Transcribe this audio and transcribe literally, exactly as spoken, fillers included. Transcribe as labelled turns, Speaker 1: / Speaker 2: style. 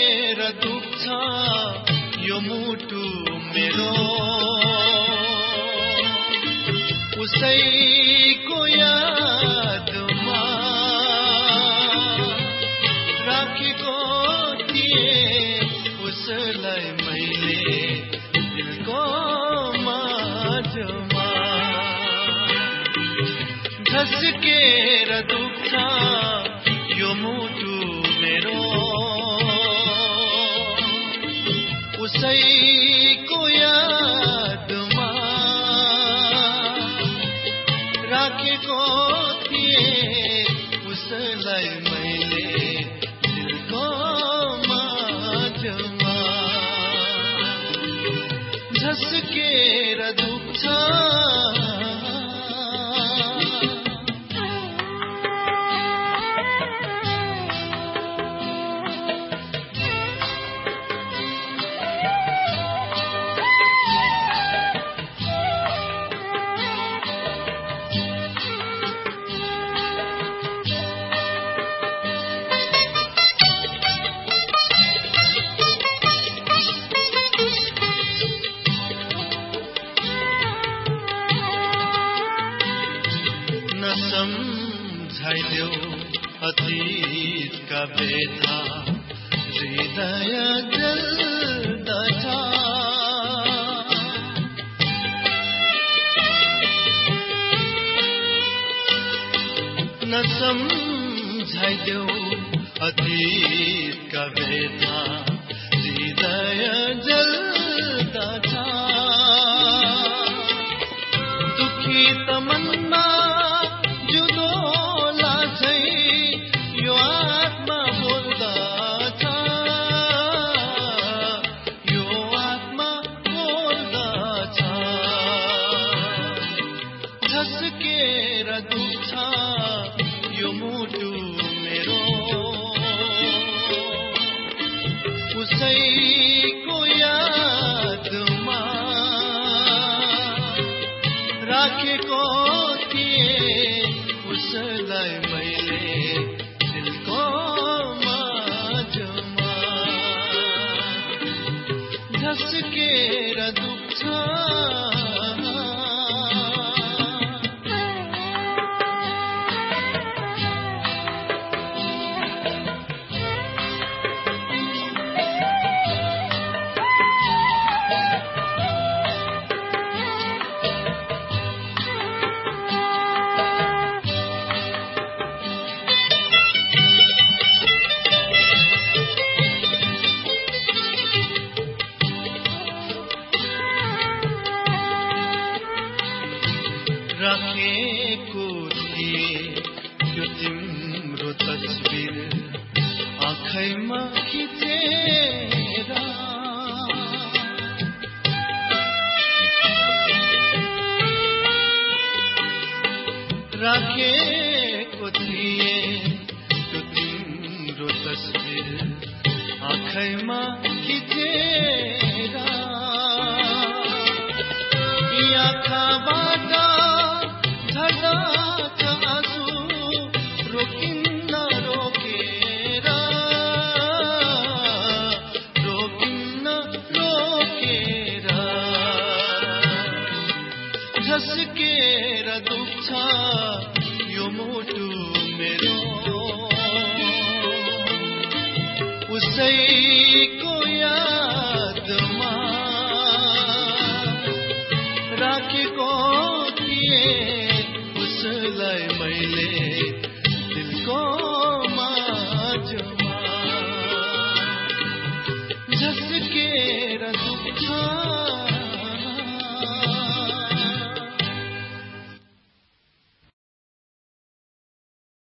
Speaker 1: झस्केर दुख्छ यो मुटु मेरो उसैको यादमा राखेको थिएँ उसलाई मैले दिलको माझमा झस्केर दुख्छ यो मुटु मेरो उसैको यादमा राखेको थिएँ उसलाई मैले दिलको माझमा झस्केर दुख्छ सम्झाइदेऊ अतीतका व्यथा हृदय जल्दछ न सम्झाइदेऊ अतीतका व्यथा हृदय जल्दछ दुखी त मनमा जुदोला चाहिँ यो आत्मा बोल्दछ यो आत्मा बोल्दछ झस्केर दुख्छ यो मुटु मेरो उसैको यादमा राखेको उसलाई मैले दिलको माझमा झस्केर दुख्छ राखेको थिएँ त्यो तिम्रो तस्बिर आँखैमा खिचेर राखेको थिएँ त्यो तिम्रो तस्बिर आँखैमा